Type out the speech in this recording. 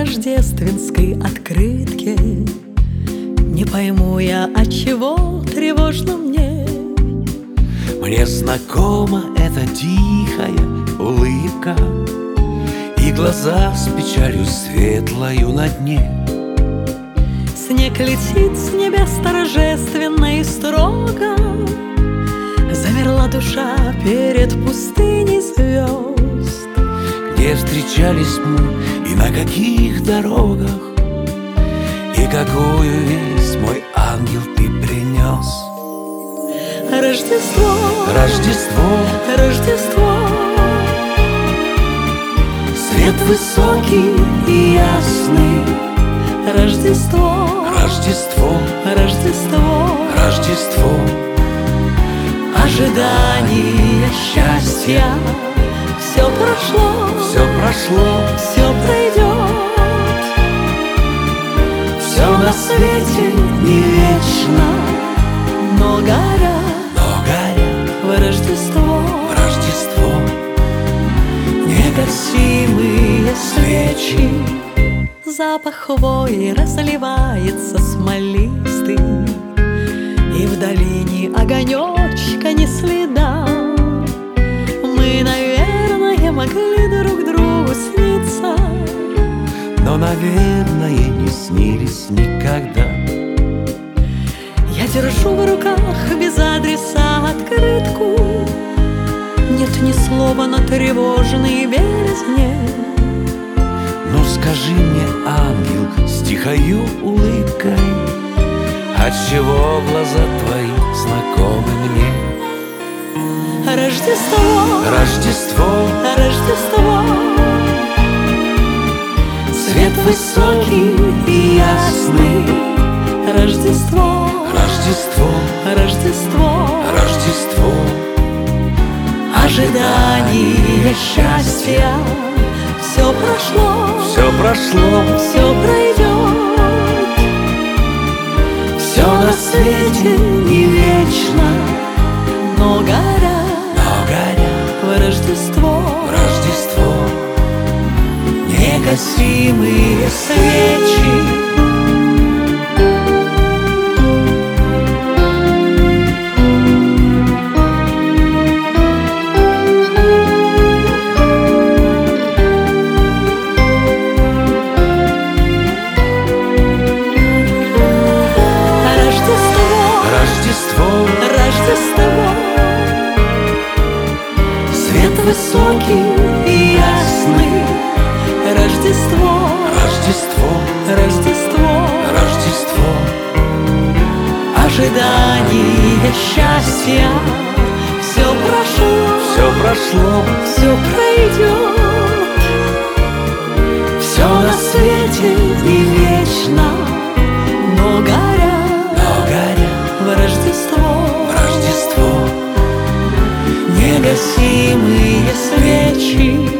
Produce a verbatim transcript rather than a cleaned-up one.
рождественской открытке. Не пойму я, отчего тревожно мне. Мне знакома эта тихая улыбка и глаза с печалью светлою на дне. Снег летит с небес торжественно и строго. Замерла душа перед пустыней звезд. Где встречались мы и на каких дорогах, и какую весть, мой ангел, ты принес. Рождество, Рождество, Рождество, свет высокий и ясный. Рождество, Рождество, Рождество, Рождество, ожидание счастья. Все прошло, все прошло, все пройдет. Все на свете не вечно, но горят, но горят в Рождество, в Рождество негасимые свечи. Запах хвои разливается смолистый, и в долине огонечка не следа. Мы, наверное, могли друг другу сниться, но, наверное, не снились никогда. Я держу в руках без адреса открытку. Нет ни слова на тревожной бездне. Ну скажи мне, ангел, с тихою улыбкой, отчего глаза твои знакомы мне? Рождество, Рождество, Рождество, свет высокий и ясный. Рождество, Рождество, Рождество, Рождество, ожидание счастья. Все прошло, все прошло, все пройдет. Все на свете не вечно, но горят, но горят в Рождество, в Рождество негасимые свечи. Рождество, свет высокий и ясный. Рождество, Рождество, Рождество, Рождество, ожидание счастья. Все прошло, все прошло, все пройдет. Все на свете не вечно, но горят, но горят в Рождество, в Рождество негасимые свечи.